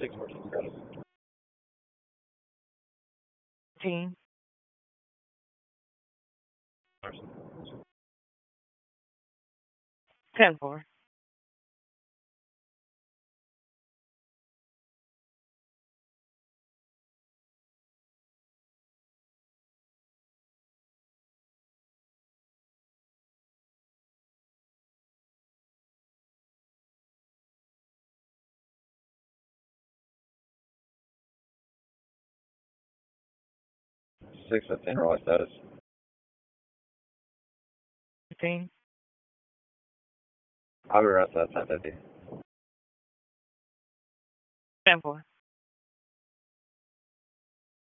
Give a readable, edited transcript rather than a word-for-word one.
614 status. 15. 10-4. 615 raw status. 15. I'll be rest at 1050. 10-4.